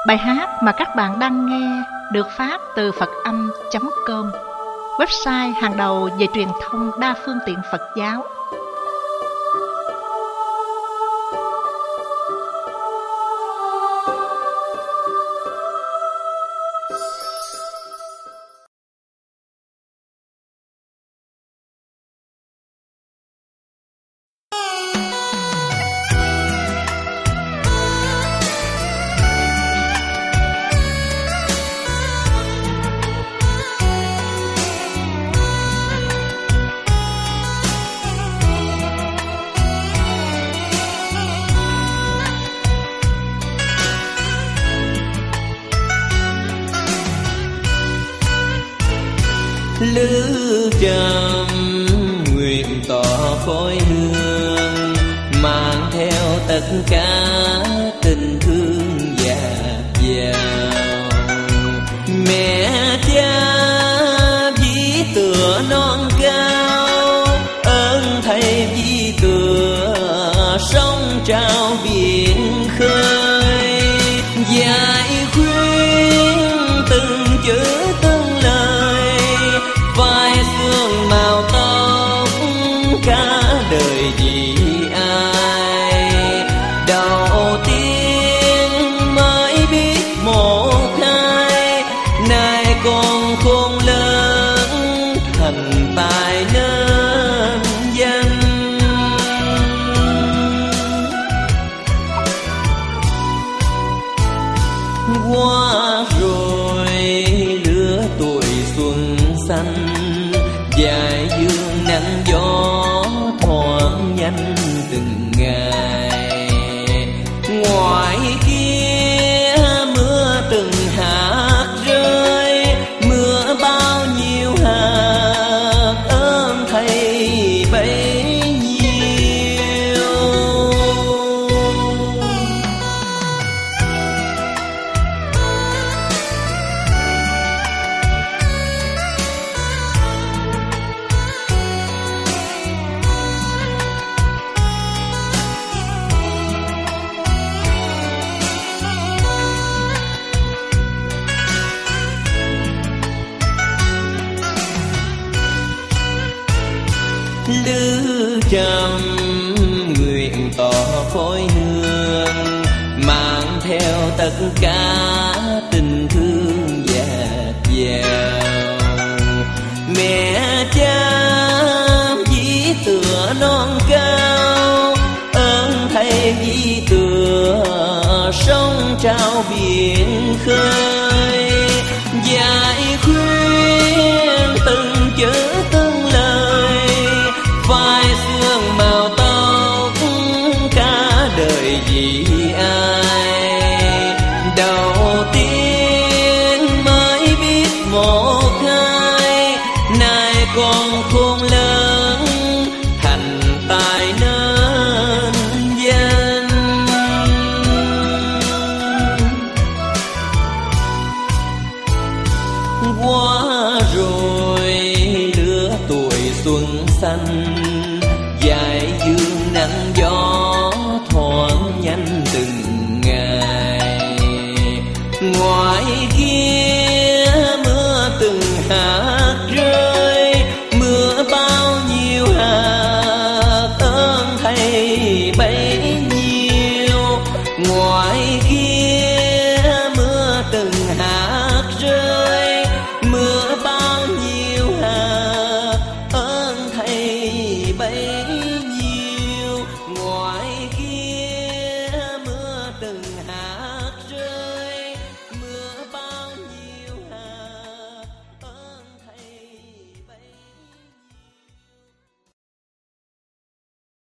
Bài hát mà các bạn đang nghe được phát từ Phật-âm.com, website hàng đầu về truyền thông đa phương tiện Phật giáo. Lữ trầm nguyện tỏ khói hương, mang theo tất cả tình thương dạt dào. Mẹ cha ví tựa non cao, ơn thầy ví tựa sông trao biển khơi. Dạy khuyên từng chữ từng lời, vai xương màu tóc cả đời vì ai. Đầu tiên mới biết một hai, nay con khôn lớn thành tài nên danh. Qua rồi lứa tuổi xuân xanh, dài dương nắng gió thoáng nhanh từng ngày. Ngoài kia mưa từng hạt rơi, mưa bao nhiêu hạt ơn thầy bấy nhiêu. Lữ trầm nguyện tỏ khói hương, mang theo tất cả tình thương dạt dào. Mẹ cha ví tựa non cao, ơn thầy ví tựa sông trao biển khơi. Dạy khuyên từng chữ